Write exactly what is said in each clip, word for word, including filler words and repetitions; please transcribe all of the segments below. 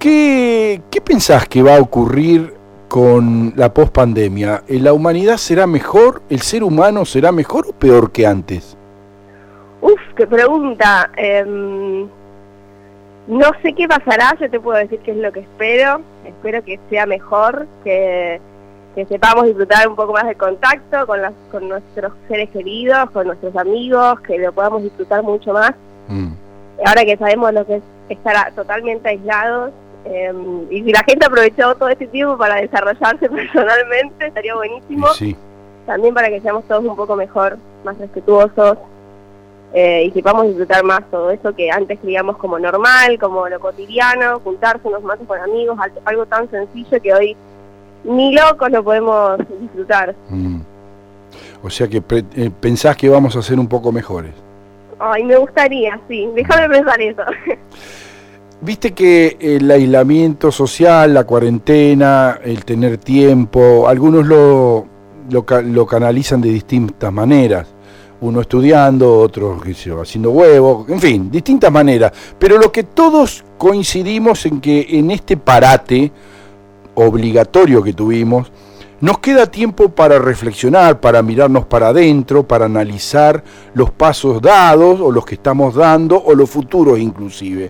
¿qué, qué pensás que va a ocurrir con la pospandemia? ¿La humanidad será mejor? ¿El ser humano será mejor o peor que antes? Uf, qué pregunta. Eh, no sé qué pasará, yo te puedo decir qué es lo que espero. Espero que sea mejor, que, que sepamos disfrutar un poco más de contacto con, las, con nuestros seres queridos, con nuestros amigos, que lo podamos disfrutar mucho más. Mm. Ahora que sabemos lo que es estar totalmente aislados, eh, y si la gente aprovechó todo este tiempo para desarrollarse personalmente, estaría buenísimo. Sí. También para que seamos todos un poco mejor, más respetuosos, eh, y sepamos disfrutar más todo eso que antes creíamos como normal, como lo cotidiano, juntarse unos mates con amigos, algo, algo tan sencillo que hoy ni locos lo podemos disfrutar. Mm. O sea que pre- eh, pensás que vamos a ser un poco mejores. Ay, me gustaría, sí, déjame pensar eso. Viste que el aislamiento social, la cuarentena, el tener tiempo, algunos lo, lo, lo canalizan de distintas maneras. Uno estudiando, otro qué sé yo, haciendo huevos, en fin, distintas maneras. Pero lo que todos coincidimos en que en este parate obligatorio que tuvimos, nos queda tiempo para reflexionar, para mirarnos para adentro, para analizar los pasos dados o los que estamos dando o los futuros inclusive.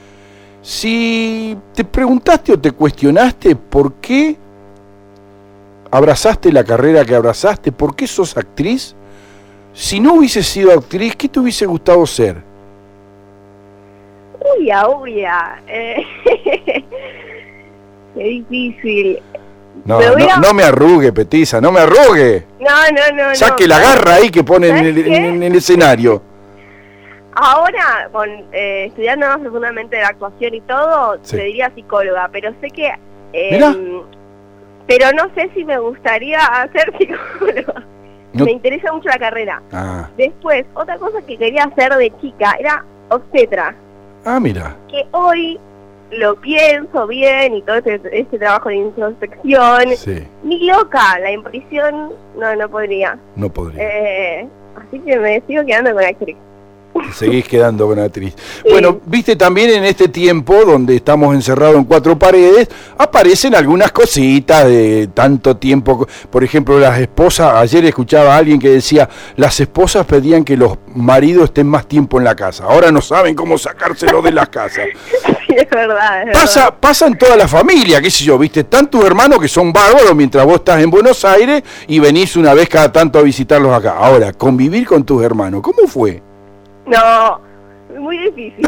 Si te preguntaste o te cuestionaste por qué abrazaste la carrera que abrazaste, por qué sos actriz, si no hubieses sido actriz, ¿qué te hubiese gustado ser? Uy, uy, eh, qué difícil. No, hubiera... no, no me arrugue, Petiza, no me arrugue. No, no, no. Saque no, la garra ahí que pone en el, en el escenario. Ahora, con eh, estudiando más profundamente de la actuación y todo, sí, te diría psicóloga, pero sé que... Eh, pero no sé si me gustaría ser psicóloga. No. Me interesa mucho la carrera. Ah. Después, otra cosa que quería hacer de chica era obstetra. Ah, mira. Que hoy lo pienso bien y todo este, este trabajo de introspección. Sí. Ni loca, la impresión no, no podría. No podría. Eh, así que me sigo quedando con actriz. Seguís quedando con actriz. Sí. Bueno, viste, también en este tiempo donde estamos encerrados en cuatro paredes, aparecen algunas cositas de tanto tiempo. Por ejemplo, las esposas, ayer escuchaba a alguien que decía, las esposas pedían que los maridos estén más tiempo en la casa. Ahora no saben cómo sacárselo de las casas. Sí, es verdad, es pasa, verdad. Pasa en toda la familia, qué sé yo, viste, están tus hermanos que son bárbaros mientras vos estás en Buenos Aires y venís una vez cada tanto a visitarlos acá. Ahora, convivir con tus hermanos, ¿cómo fue? No, muy difícil.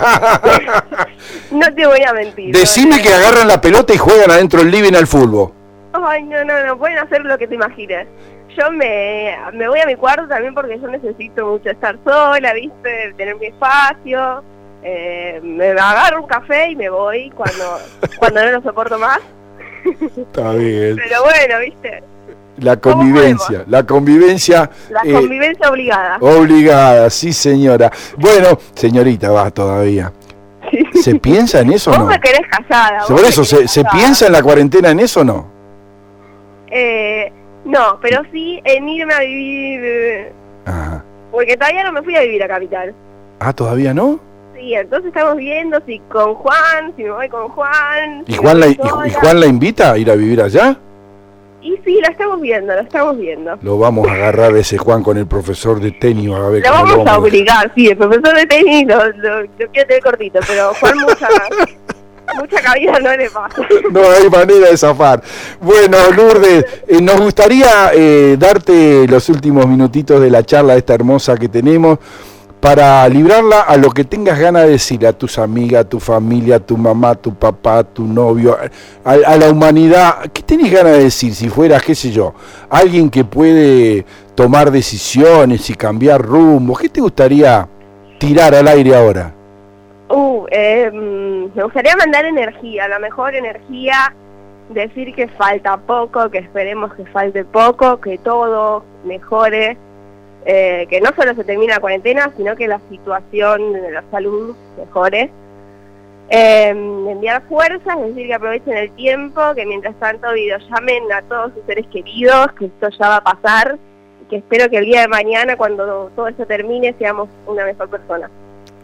No te voy a mentir. Decime no, que agarran la pelota y juegan adentro del living al fútbol. Ay, no, no, no, pueden hacer lo que te imagines. Yo me, me voy a mi cuarto también porque yo necesito mucho estar sola, ¿viste? Tener mi espacio. Eh, me agarro un café y me voy cuando, cuando no lo soporto más. Está bien. Pero bueno, ¿viste? La convivencia, la convivencia... La eh, convivencia obligada. Obligada, sí señora. Bueno, señorita, va todavía. Sí. ¿Se piensa en eso o no? Vos me querés casada. Por eso, ¿se, ¿se piensa en la cuarentena en eso o no? Eh, no, pero sí en irme a vivir... Ajá. Porque todavía no me fui a vivir a Capital. Ah, ¿todavía no? Sí, entonces estamos viendo si con Juan, si me voy con Juan... ¿Y, si Juan la, y, sola. ¿Y Juan la invita a ir a vivir allá? Y sí, lo estamos viendo, lo estamos viendo. Lo vamos a agarrar a ese Juan con el profesor de tenis. A ver lo, vamos lo vamos a obligar, sí, el profesor de tenis lo, lo, lo quiero tener cortito, pero Juan mucha, mucha cabida no le pasa. No hay manera de zafar. Bueno, Lourdes, eh, nos gustaría eh, darte los últimos minutitos de la charla esta hermosa que tenemos para librarla a lo que tengas ganas de decir a tus amigas, a tu familia, a tu mamá, a tu papá, a tu novio, a, a la humanidad. ¿Qué tenés ganas de decir si fueras, qué sé yo, alguien que puede tomar decisiones y cambiar rumbo? ¿Qué te gustaría tirar al aire ahora? Uh, eh, me gustaría mandar energía, la mejor energía, decir que falta poco, que esperemos que falte poco, que todo mejore. Eh, que no solo se termine la cuarentena, sino que la situación de la salud mejore. Eh, enviar fuerzas, es decir, que aprovechen el tiempo, que mientras tanto videollamen a todos sus seres queridos, que esto ya va a pasar, y que espero que el día de mañana, cuando todo esto termine, seamos una mejor persona.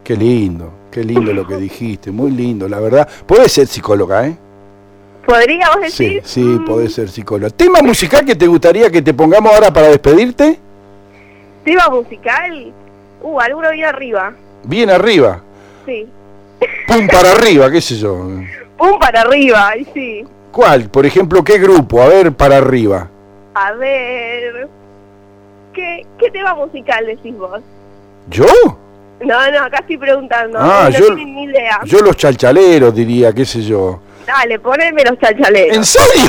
Qué lindo, qué lindo lo que dijiste, muy lindo, la verdad. Podés ser psicóloga, ¿eh? ¿Podríamos decir? Sí, sí, mm. podés ser psicóloga. ¿Tema musical que te gustaría que te pongamos ahora para despedirte? ¿Tema musical? Uh, alguno bien arriba. ¿Bien arriba? Sí. Pum para arriba, qué sé yo. Pum para arriba, sí. ¿Cuál? Por ejemplo, ¿qué grupo? A ver, para arriba. A ver... ¿Qué, qué tema musical decís vos? ¿Yo? No, no, acá estoy preguntando. Ah, no yo, ni idea. Yo los chalchaleros diría, qué sé yo. Dale, poneme los chalchaleros. ¿En serio?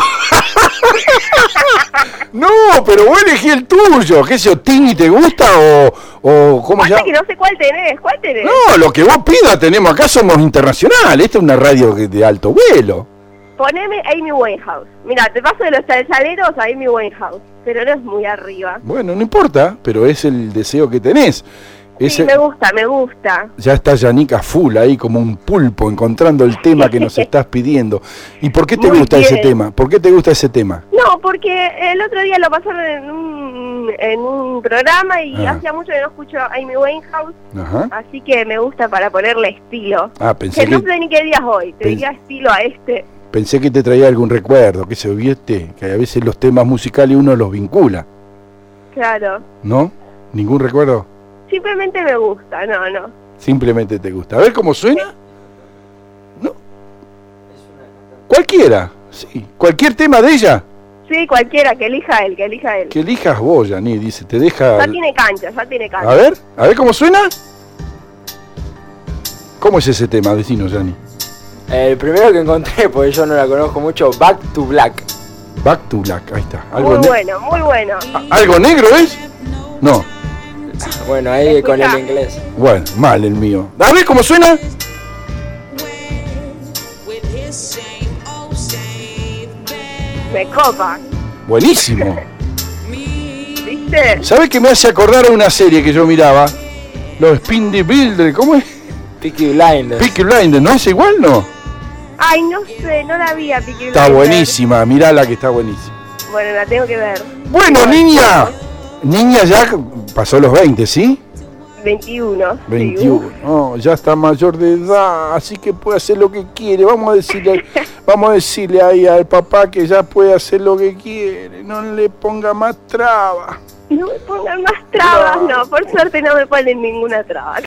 No, pero vos elegí el tuyo. ¿Qué sé yo? ¿Tini te gusta o, o cómo se llama? que no sé cuál tenés, ¿cuál tenés? No, lo que vos pidas tenemos. Acá somos internacionales. Esta es una radio de alto vuelo. Poneme Amy Winehouse. Mira, te paso de los chalchaleros a Amy Winehouse, pero no es muy arriba. Bueno, no importa, pero es el deseo que tenés. Sí, me gusta, me gusta. Ya está Yanica full ahí como un pulpo encontrando el tema que nos estás pidiendo. ¿Y por qué te Muy gusta bien. ese tema? ¿Por qué te gusta ese tema? No, porque el otro día lo pasaron en un, en un programa y ah. hacía mucho que no escucho a Amy Winehouse. Ajá. Así que me gusta para ponerle estilo. Ah, pensé que, que... no sé ni qué día es hoy, te diría estilo a este. Pensé que te traía algún recuerdo, que se viste, que a veces los temas musicales uno los vincula. Claro. ¿No? ¿Ningún recuerdo? Simplemente me gusta, no, no. Simplemente te gusta. A ver cómo suena. No. Cualquiera, sí. Cualquier tema de ella. Sí, cualquiera, que elija él, que elija él. Que elijas vos, Yani, dice, te deja... Ya tiene cancha, ya tiene cancha. A ver, a ver cómo suena. ¿Cómo es ese tema, vecino, Yani? El primero que encontré, porque yo no la conozco mucho, Back to Black. Back to Black, ahí está. ¿Algo muy bueno, muy bueno. ¿Algo negro es? No. Bueno, ahí Escucha. con el inglés. Bueno, mal el mío. A ver cómo suena. Me copa. Buenísimo. ¿Viste? ¿Sabes qué me hace acordar a una serie que yo miraba? Los Spindy Builder, ¿cómo es? Peaky Blinders. Peaky Blinders, ¿no es igual, no? Ay, no sé, no la vi a Peaky Blinders. Está buenísima, mirala que está buenísima. Bueno, la tengo que ver. Bueno, niña. Niña ya pasó los veinte, ¿sí? veintiuno. veintiuno. Sí, oh, ya está mayor de edad, así que puede hacer lo que quiere. Vamos a decirle, vamos a decirle ahí al papá que ya puede hacer lo que quiere. No le ponga más trabas. No me pongan más trabas, no. no. Por suerte no me ponen ninguna traba.